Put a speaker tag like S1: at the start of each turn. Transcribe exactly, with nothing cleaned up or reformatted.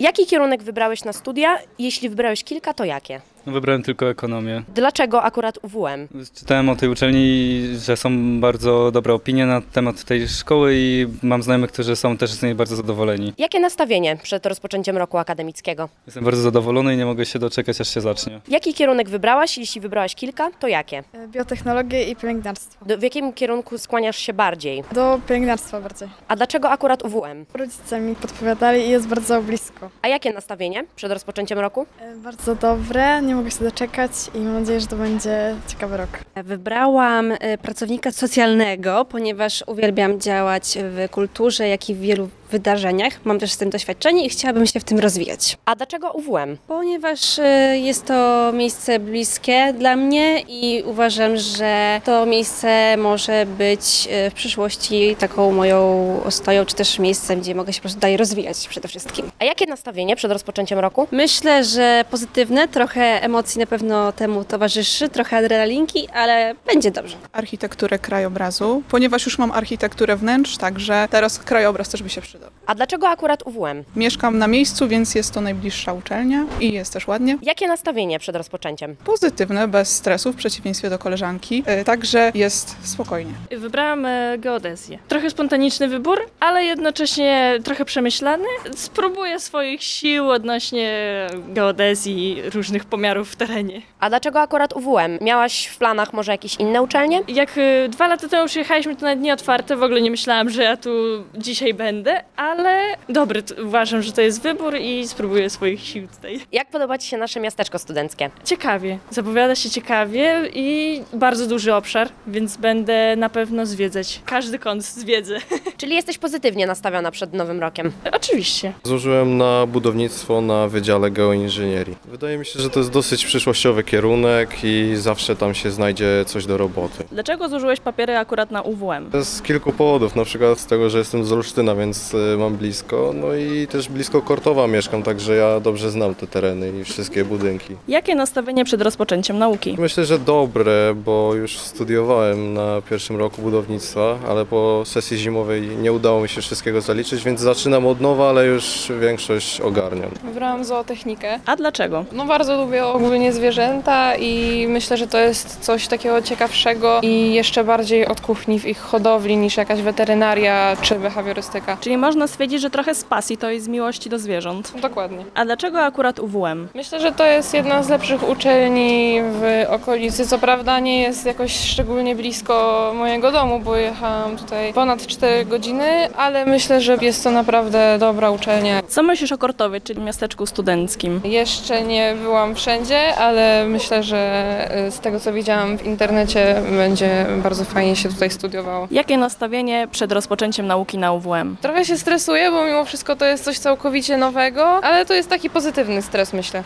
S1: Jaki kierunek wybrałeś na studia? Jeśli wybrałeś kilka, to jakie?
S2: No, wybrałem tylko ekonomię.
S1: Dlaczego akurat U W M?
S2: Czytałem o tej uczelni, że są bardzo dobre opinie na temat tej szkoły i mam znajomych, którzy są też z niej bardzo zadowoleni.
S1: Jakie nastawienie przed rozpoczęciem roku akademickiego?
S2: Jestem bardzo zadowolony i nie mogę się doczekać, aż się zacznie.
S1: Jaki kierunek wybrałaś? Jeśli wybrałaś kilka, to jakie?
S3: Biotechnologię i pielęgniarstwo.
S1: Do, w jakim kierunku skłaniasz się bardziej?
S3: Do pielęgniarstwa bardziej.
S1: A dlaczego akurat U W M?
S3: Rodzice mi podpowiadali i jest bardzo blisko.
S1: A jakie nastawienie przed rozpoczęciem roku?
S3: E, Bardzo dobre, nie mogę się doczekać i mam nadzieję, że to będzie ciekawy rok.
S4: Wybrałam e, pracownika socjalnego, ponieważ uwielbiam działać w kulturze, jak i w wielu wydarzeniach. Mam też z tym doświadczenie i chciałabym się w tym rozwijać.
S1: A dlaczego U W M?
S4: Ponieważ e, jest to miejsce bliskie dla mnie i uważam, że to miejsce może być e, w przyszłości taką moją ostoją, czy też miejscem, gdzie mogę się po prostu dalej rozwijać przede wszystkim.
S1: A jakie nastawienie przed rozpoczęciem roku?
S4: Myślę, że pozytywne, trochę emocji na pewno temu towarzyszy, trochę adrenalinki, ale będzie dobrze.
S5: Architekturę krajobrazu, ponieważ już mam architekturę wnętrz, także teraz krajobraz też by się przydał.
S1: A dlaczego akurat U W M?
S5: Mieszkam na miejscu, więc jest to najbliższa uczelnia i jest też ładnie.
S1: Jakie nastawienie przed rozpoczęciem?
S5: Pozytywne, bez stresu, w przeciwieństwie do koleżanki, yy, także jest spokojnie.
S6: Wybrałam e, geodezję. Trochę spontaniczny wybór, ale jednocześnie trochę przemyślany. Spróbuję swoich sił odnośnie geodezji, różnych pomiarów w terenie.
S1: A dlaczego akurat U W M? Miałaś w planach może jakieś inne uczelnie?
S6: Jak e, dwa lata temu przyjechaliśmy tu na dni otwarte, w ogóle nie myślałam, że ja tu dzisiaj będę, ale dobry, t- uważam, że to jest wybór i spróbuję swoich sił tutaj.
S1: Jak podoba Ci się nasze miasteczko studenckie?
S6: Ciekawie, zapowiada się ciekawie i bardzo duży obszar, więc będę na pewno zwiedzać. Każdy kąt zwiedzę.
S1: Czyli jesteś pozytywnie nastawiona przed nowym rokiem?
S6: Oczywiście.
S7: Złożyłem na budownictwo na Wydziale Geoinżynierii. Wydaje mi się, że to jest dosyć przyszłościowy kierunek i zawsze tam się znajdzie coś do roboty.
S6: Dlaczego złożyłeś papiery akurat na U W M?
S7: To jest z kilku powodów, na przykład z tego, że jestem z Olsztyna, więc y, mam blisko, no i też blisko Kortowa mieszkam, także ja dobrze znam te tereny i wszystkie budynki.
S6: Jakie nastawienie przed rozpoczęciem nauki?
S7: Myślę, że dobre, bo już studiowałem na pierwszym roku budownictwa, ale po sesji zimowej nie udało mi się wszystkiego zaliczyć, więc zaczynam od nowa, ale już większość ogarniam.
S8: Wybrałam zootechnikę.
S6: A dlaczego?
S8: No bardzo lubię ogólnie zwierzęta i myślę, że to jest coś takiego ciekawszego i jeszcze bardziej od kuchni w ich hodowli niż jakaś weterynaria czy behawiorystyka.
S6: Czyli można stwierdzić, że trochę z pasji, to jest z miłości do zwierząt.
S8: Dokładnie.
S6: A dlaczego akurat U W M?
S8: Myślę, że to jest jedna z lepszych uczelni w okolicy. Co prawda nie jest jakoś szczególnie blisko mojego domu, bo jechałam tutaj ponad cztery godziny, ale myślę, że jest to naprawdę dobra uczelnia.
S6: Co myślisz o Kortowie, czyli miasteczku studenckim?
S8: Jeszcze nie byłam wszędzie, ale myślę, że z tego co widziałam w internecie będzie bardzo fajnie się tutaj studiowało.
S6: Jakie nastawienie przed rozpoczęciem nauki na U W M?
S8: Trochę się stresuję, bo mimo wszystko to jest coś całkowicie nowego, ale to jest taki pozytywny stres, myślę.